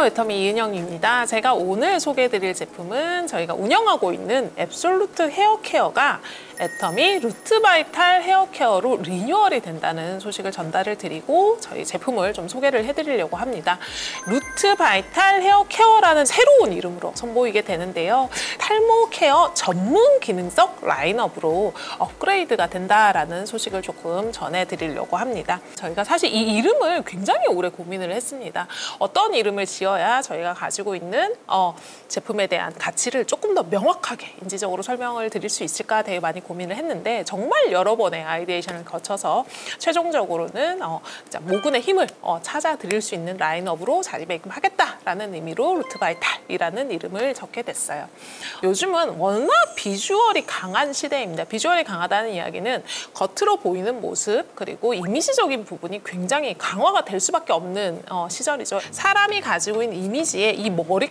애터미 이은영입니다. 제가 오늘 소개해드릴 제품은 저희가 운영하고 있는 앱솔루트 헤어케어가 애터미 루트바이탈 헤어케어로 리뉴얼이 된다는 소식을 전달을 드리고 저희 제품을 좀 소개를 해드리려고 합니다. 루트바이탈 헤어케어라는 새로운 이름으로 선보이게 되는데요. 탈모 케어 전문 기능성 라인업으로 업그레이드가 된다라는 소식을 조금 전해드리려고 합니다. 저희가 사실 이 이름을 굉장히 오래 고민을 했습니다. 어떤 이름을 지어야 저희가 가지고 있는 제품에 대한 가치를 조금 더 명확하게 인지적으로 설명을 드릴 수 있을까 되게 많이 고민을 했는데 정말 여러 번의 아이디에이션을 거쳐서 최종적으로는 모근의 힘을 찾아 드릴 수 있는 라인업으로 자리매김하겠다라는 의미로 루트바이탈이라는 이름을 적게 됐어요. 요즘은 워낙 비주얼이 강한 시대입니다. 비주얼이 강하다는 이야기는 겉으로 보이는 모습 그리고 이미지적인 부분이 굉장히 강화가 될 수밖에 없는 시절이죠. 사람이 가지고 있는 이미지에 이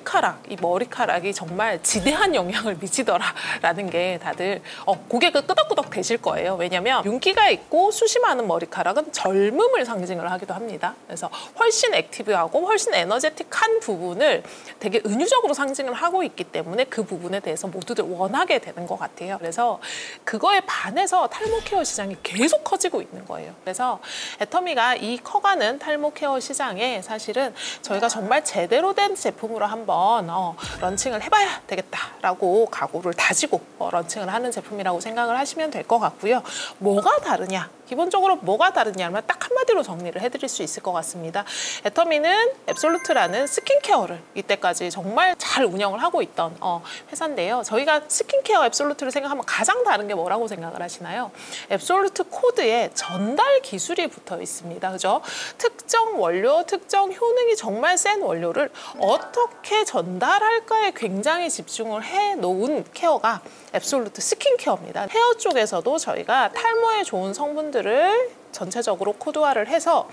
머리카락이 정말 지대한 영향을 미치더라라는 게 다들 고개가 끄덕끄덕 되실 거예요. 왜냐하면 윤기가 있고 숱이 많은 머리카락은 젊음을 상징을 하기도 합니다. 그래서 훨씬 액티브하고 훨씬 에너제틱한 부분을 되게 은유적으로 상징을 하고 있기 때문에 그 부분에 대해서 모두들 원하게 되는 것 같아요. 그래서 그거에 반해서 탈모 케어 시장이 계속 커지고 있는 거예요. 그래서 애터미가 이 커가는 탈모 케어 시장에 사실은 저희가 정말 제대로 된 제품으로 한번 런칭을 해봐야 되겠다라고 각오를 다지고 런칭을 하는 제품이라고 생각을 하시면 될 것 같고요. 뭐가 다르냐? 기본적으로 뭐가 다르냐면 딱 한마디로 정리를 해드릴 수 있을 것 같습니다. 애터미는 앱솔루트라는 스킨케어를 이때까지 정말 잘 운영을 하고 있던 회사인데요. 저희가 스킨케어 앱솔루트를 생각하면 가장 다른 게 뭐라고 생각을 하시나요? 앱솔루트 코드에 전달 기술이 붙어 있습니다. 그죠? 특정 원료, 특정 효능이 정말 센 원료를 어떻게 전달할까에 굉장히 집중을 해놓은 케어가 앱솔루트 스킨케어입니다. 헤어 쪽에서도 저희가 탈모에 좋은 성분들을 전체적으로 코드화를 해서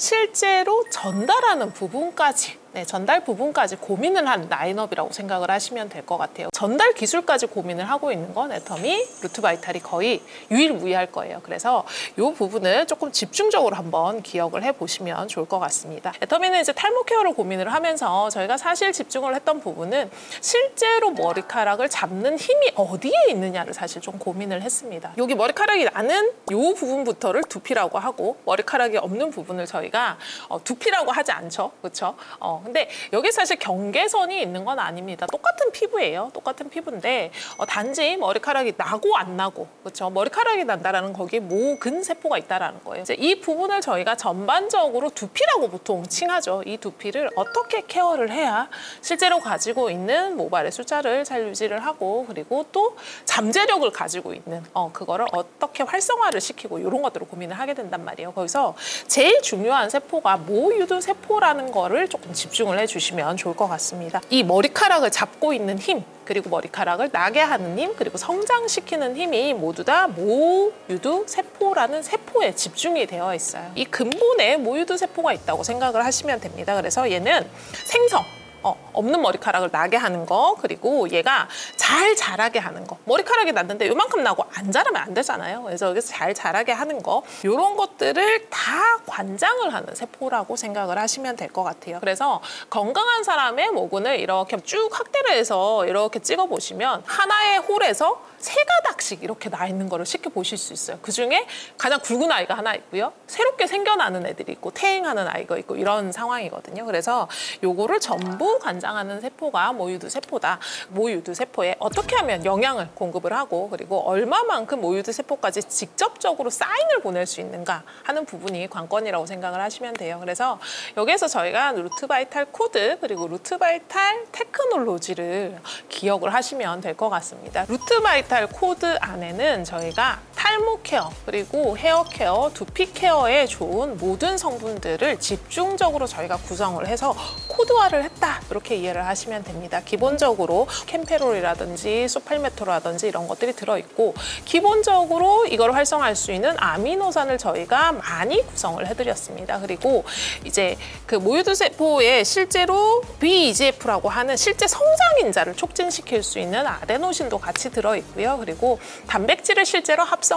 실제로 전달하는 부분까지 전달 부분까지 고민을 한 라인업이라고 생각을 하시면 될 것 같아요. 전달 기술까지 고민을 하고 있는 건 애터미, 루트바이탈이 거의 유일무이할 거예요. 그래서 이 부분을 조금 집중적으로 한번 기억을 해보시면 좋을 것 같습니다. 애터미는 이제 탈모 케어를 고민을 하면서 저희가 사실 집중을 했던 부분은 실제로 머리카락을 잡는 힘이 어디에 있느냐를 사실 좀 고민을 했습니다. 여기 머리카락이 나는 이 부분부터를 두피라고 하고 머리카락이 없는 부분을 저희가 두피라고 하지 않죠. 그렇죠? 근데 여기 사실 경계선이 있는 건 아닙니다. 똑같은 피부예요. 똑같은 피부인데 단지 머리카락이 나고 안 나고 그렇죠? 머리카락이 난다라는 거기에 모근 세포가 있다라는 거예요. 이제 이 부분을 저희가 전반적으로 두피라고 보통 칭하죠. 이 두피를 어떻게 케어를 해야 실제로 가지고 있는 모발의 숫자를 잘 유지를 하고 그리고 또 잠재력을 가지고 있는 그거를 어떻게 활성화를 시키고 이런 것들을 고민을 하게 된단 말이에요. 거기서 제일 중요한 세포가 모유두 세포라는 거를 조금 집중을 해주시면 좋을 것 같습니다. 이 머리카락을 잡고 있는 힘 그리고 머리카락을 나게 하는 힘 그리고 성장시키는 힘이 모두 다 모유두 세포라는 세포에 집중이 되어 있어요. 이 근본에 모유두 세포가 있다고 생각을 하시면 됩니다. 그래서 얘는 생성 없는 머리카락을 나게 하는 거 그리고 얘가 잘 자라게 하는 거 머리카락이 났는데 요만큼 나고 안 자라면 안 되잖아요. 그래서 여기서 잘 자라게 하는 거 이런 것들을 다 관장을 하는 세포라고 생각을 하시면 될 것 같아요. 그래서 건강한 사람의 모근을 이렇게 쭉 확대를 해서 이렇게 찍어보시면 하나의 홀에서 세 가닥씩 이렇게 나 있는 거를 쉽게 보실 수 있어요. 그중에 가장 굵은 아이가 하나 있고요. 새롭게 생겨나는 애들이 있고 퇴행하는 아이가 있고 이런 상황이거든요. 그래서 요거를 전부 관장하는 세포가 모유두 세포다. 모유두 세포에 어떻게 하면 영양을 공급을 하고 그리고 얼마만큼 모유두 세포까지 직접적으로 사인을 보낼 수 있는가 하는 부분이 관건이라고 생각을 하시면 돼요. 그래서 여기에서 저희가 루트바이탈 코드 그리고 루트바이탈 테크놀로지를 기억을 하시면 될 것 같습니다. 루트바이탈 코드 안에는 저희가 탈모 케어 그리고 헤어 케어, 두피 케어에 좋은 모든 성분들을 집중적으로 저희가 구성을 해서 코드화를 했다 이렇게 이해를 하시면 됩니다. 기본적으로 캠페롤이라든지 소팔메토라든지 이런 것들이 들어있고 기본적으로 이걸 활성화할 수 있는 아미노산을 저희가 많이 구성을 해드렸습니다. 그리고 이제 그 모유두 세포에 실제로 VEGF라고 하는 실제 성장인자를 촉진시킬 수 있는 아데노신도 같이 들어있고요. 그리고 단백질을 실제로 합성을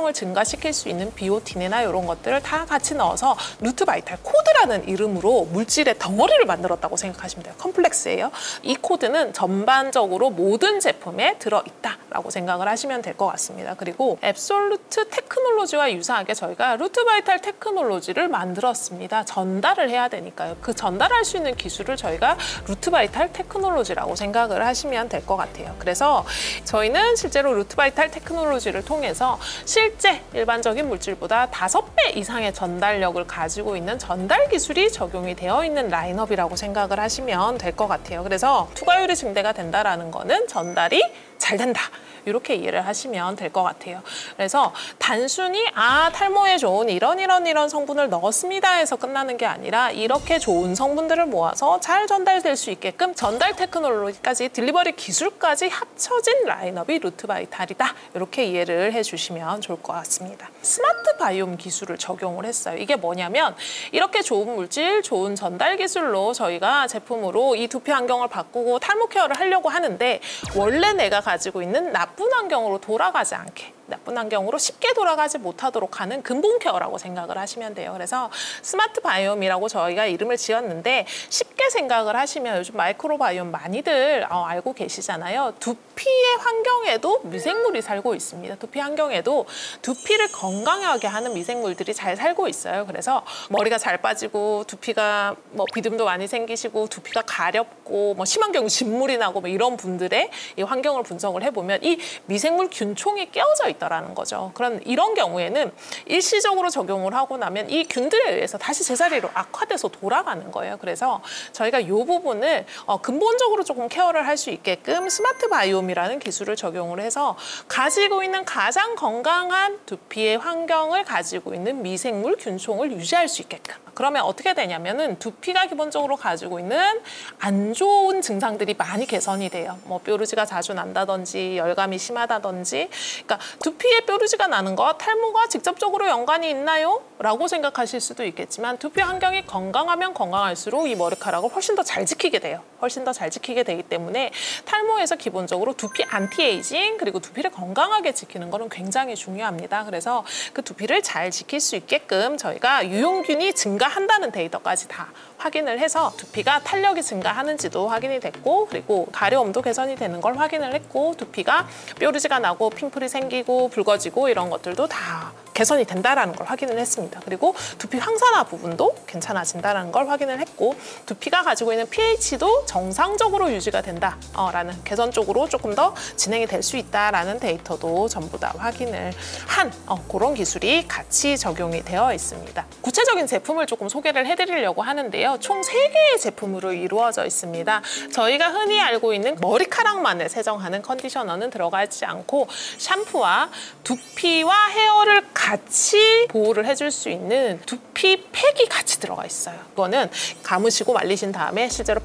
환경을 증가시킬 수 있는 비오틴이나 이런 것들을 다 같이 넣어서 루트 바이탈 코드라는 이름으로 물질의 덩어리를 만들었다고 생각하시면 돼요. 컴플렉스예요. 이 코드는 전반적으로 모든 제품에 들어있다라고 생각을 하시면 될 것 같습니다. 그리고 앱솔루트 테크놀로지와 유사하게 저희가 루트 바이탈 테크놀로지를 만들었습니다. 전달을 해야 되니까요. 그 전달할 수 있는 기술을 저희가 루트 바이탈 테크놀로지라고 생각을 하시면 될 것 같아요. 그래서 저희는 실제로 루트 바이탈 테크놀로지를 통해서 실제 일반적인 물질보다 5배 이상의 전달력을 가지고 있는 전달 기술이 적용이 되어 있는 라인업이라고 생각을 하시면 될 것 같아요. 그래서 투과율이 증대가 된다라는 거는 전달이 잘 된다. 이렇게 이해를 하시면 될 것 같아요. 그래서 단순히 탈모에 좋은 이런 성분을 넣었습니다 해서 끝나는 게 아니라 이렇게 좋은 성분들을 모아서 잘 전달될 수 있게끔 전달 테크놀로지까지 딜리버리 기술까지 합쳐진 라인업이 루트 바이탈이다. 이렇게 이해를 해주시면 좋을 것 같습니다. 스마트 바이옴 기술을 적용을 했어요. 이게 뭐냐면 이렇게 좋은 물질, 좋은 전달 기술로 저희가 제품으로 이 두피 환경을 바꾸고 탈모 케어를 하려고 하는데 원래 내가 가지고 있는 나쁜 환경으로 돌아가지 않게 나쁜 환경으로 쉽게 돌아가지 못하도록 하는 근본 케어라고 생각을 하시면 돼요. 그래서 스마트 바이옴이라고 저희가 이름을 지었는데 쉽게 생각을 하시면 요즘 마이크로바이옴 많이들 알고 계시잖아요. 두피의 환경에도 미생물이 살고 있습니다. 두피 환경에도 두피를 건강하게 하는 미생물들이 잘 살고 있어요. 그래서 머리가 잘 빠지고 두피가 비듬도 많이 생기시고 두피가 가렵고 심한 경우 진물이 나고 이런 분들의 이 환경을 분석을 해보면 이 미생물 균총이 깨어져 있다라는 거죠. 그런 이런 경우에는 일시적으로 적용을 하고 나면 이 균들에 의해서 다시 제자리로 악화돼서 돌아가는 거예요. 그래서 저희가 이 부분을 근본적으로 조금 케어를 할 수 있게끔 스마트 바이옴이라는 기술을 적용을 해서 가지고 있는 가장 건강한 두피의 환경을 가지고 있는 미생물 균총을 유지할 수 있게끔. 그러면 어떻게 되냐면은 두피가 기본적으로 가지고 있는 안 좋은 증상들이 많이 개선이 돼요. 뾰루지가 자주 난다든지 열감이 심하다든지. 그러니까 두피에 뾰루지가 나는 거 탈모가 직접적으로 연관이 있나요? 라고 생각하실 수도 있겠지만 두피 환경이 건강하면 건강할수록 이 머리카락을 훨씬 더 잘 지키게 돼요. 훨씬 더 잘 지키게 되기 때문에 탈모에서 기본적으로 두피 안티에이징 그리고 두피를 건강하게 지키는 거는 굉장히 중요합니다. 그래서 그 두피를 잘 지킬 수 있게끔 저희가 유용균이 증가한다는 데이터까지 다 확인을 해서 두피가 탄력이 증가하는지도 확인이 됐고 그리고 가려움도 개선이 되는 걸 확인을 했고 두피가 뾰루지가 나고 핀플이 생기고 붉어지고 이런 것들도 다 개선이 된다라는 걸 확인을 했습니다. 그리고 두피 황산화 부분도 괜찮아진다는 걸 확인을 했고 두피가 가지고 있는 pH도 정상적으로 유지가 된다라는 개선 쪽으로 조금 더 진행이 될 수 있다라는 데이터도 전부 다 확인을 한 그런 기술이 같이 적용이 되어 있습니다. 구체적인 제품을 조금 소개를 해드리려고 하는데요. 총 3개의 제품으로 이루어져 있습니다. 저희가 흔히 알고 있는 머리카락만을 세정하는 컨디셔너는 들어가지 않고 샴푸와 두피와 헤어를 같이 보호를 해줄 수 있는 두피 팩이 같이 들어가 있어요. 이거는 감으시고 말리신 다음에 실제로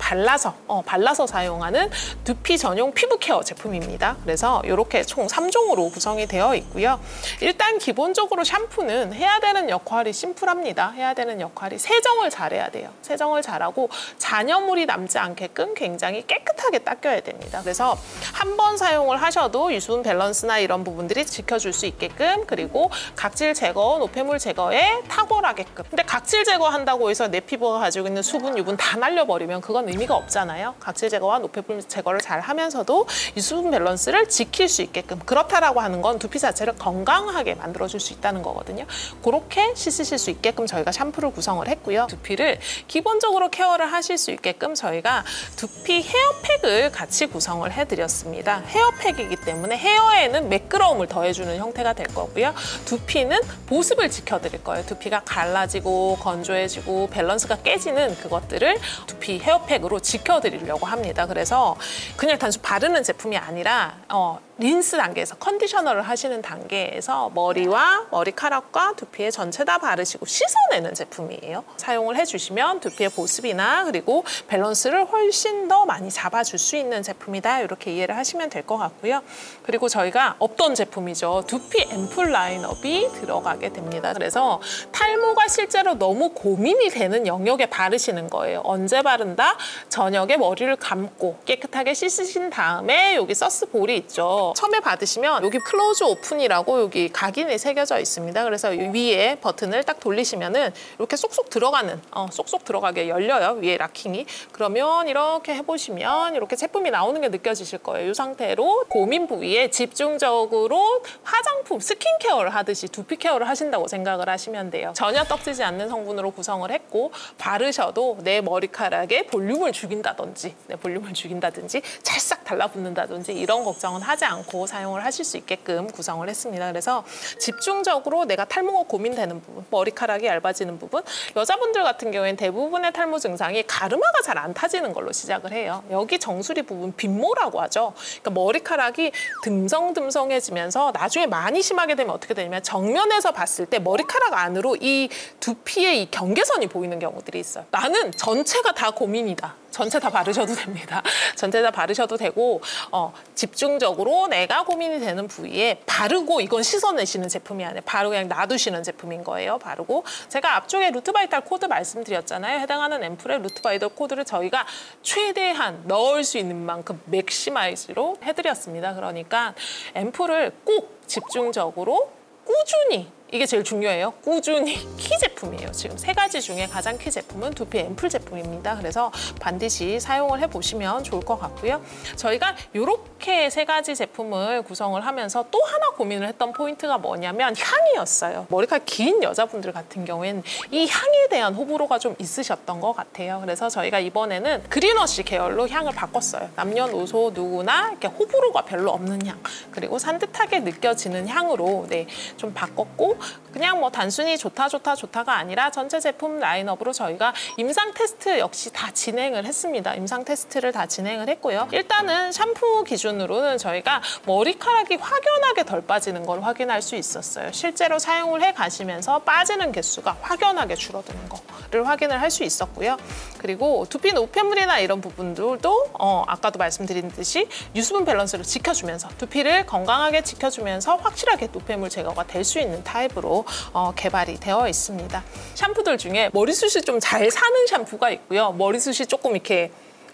발라서 사용하는 두피 전용 피부 케어 제품입니다. 그래서 이렇게 총 3종으로 구성이 되어 있고요. 일단 기본적으로 샴푸는 해야 되는 역할이 심플합니다. 해야 되는 역할이 세정을 잘해야 돼요. 세정을 잘하고 잔여물이 남지 않게끔 굉장히 깨끗하게 닦여야 됩니다. 그래서 한 번 사용을 하셔도 유수분 밸런스나 이런 부분들이 지켜줄 수 있게끔 그리고 각질 제거, 노폐물 제거에 탁월하게끔. 근데 각질 제거한다고 해서 내 피부가 가지고 있는 수분, 유분 다 날려버리면 그건 의미가 없잖아요. 각질 제거와 노폐물 제거를 잘 하면서도 유수분 밸런스를 지킬 수 있게끔. 그렇다라고 하는 건 두피 자체를 건강하게 만들어줄 수 있다는 거거든요. 그렇게 씻으실 수 있게끔 저희가 샴푸를 구성을 했고요. 두피를 기본적으로 케어를 하실 수 있게끔 저희가 두피 헤어팩을 같이 구성을 해드렸습니다. 헤어팩이기 때문에 헤어에는 매끄러움을 더해주는 형태가 될 거고요. 두피는 보습을 지켜드릴 거예요. 두피가 갈라지고 건조해지고 밸런스가 깨지는 그것들을 두피 헤어팩으로 지켜드리려고 합니다. 그래서 그냥 단순 바르는 제품이 아니라 린스 단계에서 컨디셔너를 하시는 단계에서 머리와 머리카락과 두피에 전체 다 바르시고 씻어내는 제품이에요. 사용을 해주시면 두피의 보습이나 그리고 밸런스를 훨씬 더 많이 잡아줄 수 있는 제품이다. 이렇게 이해를 하시면 될 것 같고요. 그리고 저희가 없던 제품이죠. 두피 앰플 라인업이 들어가게 됩니다. 그래서 탈모가 실제로 너무 고민이 되는 영역에 바르시는 거예요. 언제 바른다? 저녁에 머리를 감고 깨끗하게 씻으신 다음에 여기 서스볼이 있죠. 그래서 처음에 받으시면 여기 클로즈 오픈이라고 여기 각인이 새겨져 있습니다. 그래서 위에 버튼을 딱 돌리시면은 이렇게 쏙쏙 들어가는, 쏙쏙 들어가게 열려요. 위에 락킹이. 그러면 이렇게 해보시면 이렇게 제품이 나오는 게 느껴지실 거예요. 이 상태로 고민 부위에 집중적으로 화장품, 스킨케어를 하듯이 두피 케어를 하신다고 생각을 하시면 돼요. 전혀 떡지지 않는 성분으로 구성을 했고 바르셔도 내 머리카락에 볼륨을 죽인다든지 찰싹 달라붙는다든지 이런 걱정은 하지 않고 사용을 하실 수 있게끔 구성을 했습니다. 그래서 집중적으로 내가 탈모가 고민되는 부분, 머리카락이 얇아지는 부분, 여자분들 같은 경우에는 대부분의 탈모 증상이 가르마가 잘 안 타지는 걸로 시작을 해요. 여기 정수리 부분 빈모라고 하죠. 그러니까 머리카락이 듬성듬성해지면서 나중에 많이 심하게 되면 어떻게 되냐면 정면에서 봤을 때 머리카락 안으로 이 두피의 이 경계선이 보이는 경우들이 있어요. 나는 전체가 다 고민이다. 전체 다 바르셔도 됩니다. 전체 다 바르셔도 되고 집중적으로 내가 고민이 되는 부위에 바르고, 이건 씻어내시는 제품이 아니에요. 바로 그냥 놔두시는 제품인 거예요. 바르고 제가 앞쪽에 루트바이탈 코드 말씀드렸잖아요. 해당하는 앰플에 루트바이탈 코드를 저희가 최대한 넣을 수 있는 만큼 맥시마이즈로 해드렸습니다. 그러니까 앰플을 꼭 집중적으로 꾸준히, 이게 제일 중요해요. 꾸준히 키 제품이에요. 지금 3가지 중에 가장 키 제품은 두피 앰플 제품입니다. 그래서 반드시 사용을 해보시면 좋을 것 같고요. 저희가 이렇게 3가지 제품을 구성을 하면서 또 하나 고민을 했던 포인트가 뭐냐면 향이었어요. 머리카락 긴 여자분들 같은 경우에는 이 향에 대한 호불호가 좀 있으셨던 것 같아요. 그래서 저희가 이번에는 그린워시 계열로 향을 바꿨어요. 남녀노소 누구나 이렇게 호불호가 별로 없는 향, 그리고 산뜻하게 느껴지는 향으로 좀 바꿨고, 그냥 뭐 단순히 좋다가 아니라 전체 제품 라인업으로 저희가 임상 테스트 역시 다 진행을 했습니다. 임상 테스트를 다 진행을 했고요. 일단은 샴푸 기준으로는 저희가 머리카락이 확연하게 덜 빠지는 걸 확인할 수 있었어요. 실제로 사용을 해 가시면서 빠지는 개수가 확연하게 줄어드는 거를 확인을 할 수 있었고요. 그리고 두피 노폐물이나 이런 부분들도 아까도 말씀드린 듯이 유수분 밸런스를 지켜주면서 두피를 건강하게 지켜주면서 확실하게 노폐물 제거가 될 수 있는 타입으로 개발이 되어 있습니다. 샴푸들 중에 머리숱이 좀 잘 사는 샴푸가 있고요. 머리숱이 조금 이렇게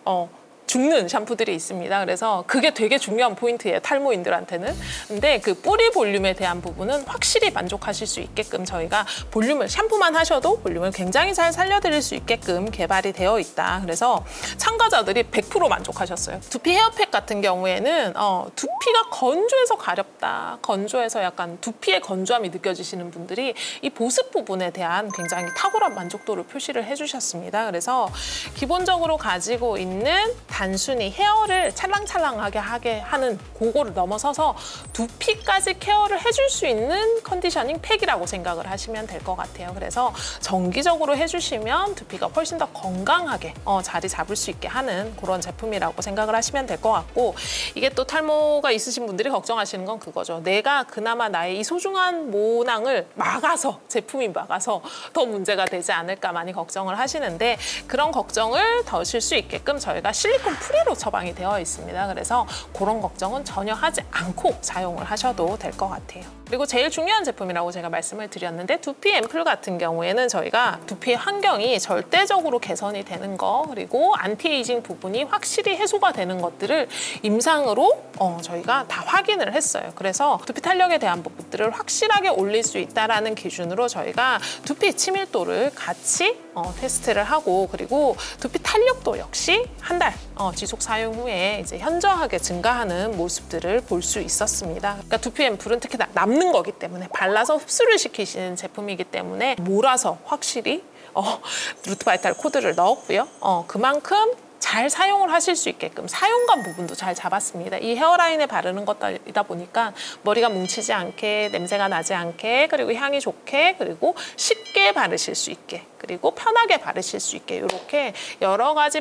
죽는 샴푸들이 있습니다. 그래서 그게 되게 중요한 포인트예요, 탈모인들한테는. 근데 그 뿌리 볼륨에 대한 부분은 확실히 만족하실 수 있게끔 저희가 볼륨을, 샴푸만 하셔도 볼륨을 굉장히 잘 살려드릴 수 있게끔 개발이 되어 있다. 그래서 참가자들이 100% 만족하셨어요. 두피 헤어팩 같은 경우에는 두피가 건조해서 가렵다, 건조해서 약간 두피의 건조함이 느껴지시는 분들이 이 보습 부분에 대한 굉장히 탁월한 만족도를 표시를 해주셨습니다. 그래서 기본적으로 가지고 있는 단순히 헤어를 찰랑찰랑하게 하게 하는 그거를 넘어서서 두피까지 케어를 해줄 수 있는 컨디셔닝 팩이라고 생각을 하시면 될 것 같아요. 그래서 정기적으로 해주시면 두피가 훨씬 더 건강하게 자리 잡을 수 있게 하는 그런 제품이라고 생각을 하시면 될 것 같고, 이게 또 탈모가 있으신 분들이 걱정하시는 건 그거죠. 내가 그나마 나의 이 소중한 모낭을 막아서, 제품이 막아서 더 문제가 되지 않을까 많이 걱정을 하시는데, 그런 걱정을 덜실 수 있게끔 저희가 실리콘 프리로 처방이 되어 있습니다. 그래서 그런 걱정은 전혀 하지 않고 사용을 하셔도 될 것 같아요. 그리고 제일 중요한 제품이라고 제가 말씀을 드렸는데, 두피 앰플 같은 경우에는 저희가 두피의 환경이 절대적으로 개선이 되는 거, 그리고 안티에이징 부분이 확실히 해소가 되는 것들을 임상으로 저희가 다 확인을 했어요. 그래서 두피 탄력에 대한 부분들을 확실하게 올릴 수 있다는 기준으로 저희가 두피 치밀도를 같이 테스트를 하고, 그리고 두피 탄력도 역시 한 달 지속 사용 후에 이제 현저하게 증가하는 모습들을 볼 수 있었습니다. 그러니까 두피 앰플은 특히 남는 거기 때문에, 발라서 흡수를 시키시는 제품이기 때문에 몰아서 확실히 루트바이탈 코드를 넣었고요. 그만큼 잘 사용을 하실 수 있게끔 사용감 부분도 잘 잡았습니다. 이 헤어라인에 바르는 것이다 보니까 머리가 뭉치지 않게, 냄새가 나지 않게, 그리고 향이 좋게, 그리고 쉽게 바르실 수 있게, 그리고 편하게 바르실 수 있게, 이렇게 여러 가지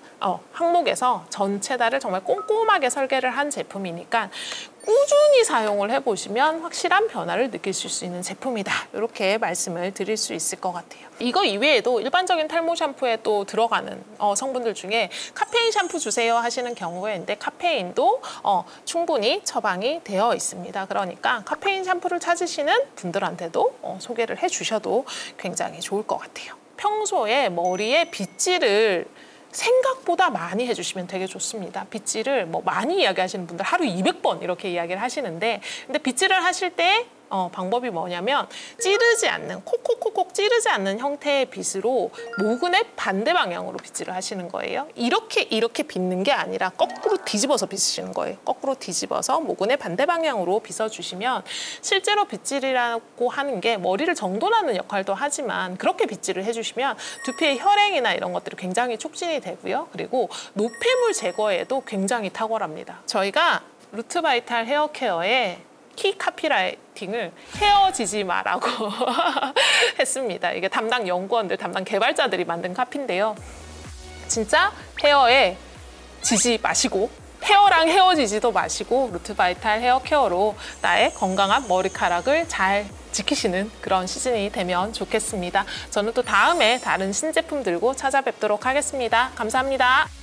항목에서 전체 다를 정말 꼼꼼하게 설계를 한 제품이니까 꾸준히 사용을 해보시면 확실한 변화를 느끼실 수 있는 제품이다, 이렇게 말씀을 드릴 수 있을 것 같아요. 이거 이외에도 일반적인 탈모 샴푸에 또 들어가는 성분들 중에 카페인 샴푸 주세요 하시는 경우가 있는데, 카페인도 충분히 처방이 되어 있습니다. 그러니까 카페인 샴푸를 찾으시는 분들한테도 소개를 해주셔도 굉장히 좋을 것 같아요. 평소에 머리에 빗질을 생각보다 많이 해주시면 되게 좋습니다. 빗질을 뭐 많이 이야기하시는 분들 하루 200번 이렇게 이야기를 하시는데, 근데 빗질을 하실 때 방법이 뭐냐면 찌르지 않는, 콕콕콕콕 찌르지 않는 형태의 빗으로 모근의 반대 방향으로 빗질을 하시는 거예요. 이렇게 빗는 게 아니라 거꾸로 뒤집어서 빗으시는 거예요. 거꾸로 뒤집어서 모근의 반대 방향으로 빗어주시면 실제로 빗질이라고 하는 게 머리를 정돈하는 역할도 하지만 그렇게 빗질을 해주시면 두피의 혈행이나 이런 것들이 굉장히 촉진이 되고요. 그리고 노폐물 제거에도 굉장히 탁월합니다. 저희가 루트 바이탈 헤어 케어에 키 카피라이팅을 헤어지지 마라고 했습니다. 이게 담당 연구원들, 담당 개발자들이 만든 카피인데요. 진짜 헤어에 지지 마시고, 헤어랑 헤어지지도 마시고 루트 바이탈 헤어 케어로 나의 건강한 머리카락을 잘 지키시는 그런 시즌이 되면 좋겠습니다. 저는 또 다음에 다른 신제품 들고 찾아뵙도록 하겠습니다. 감사합니다.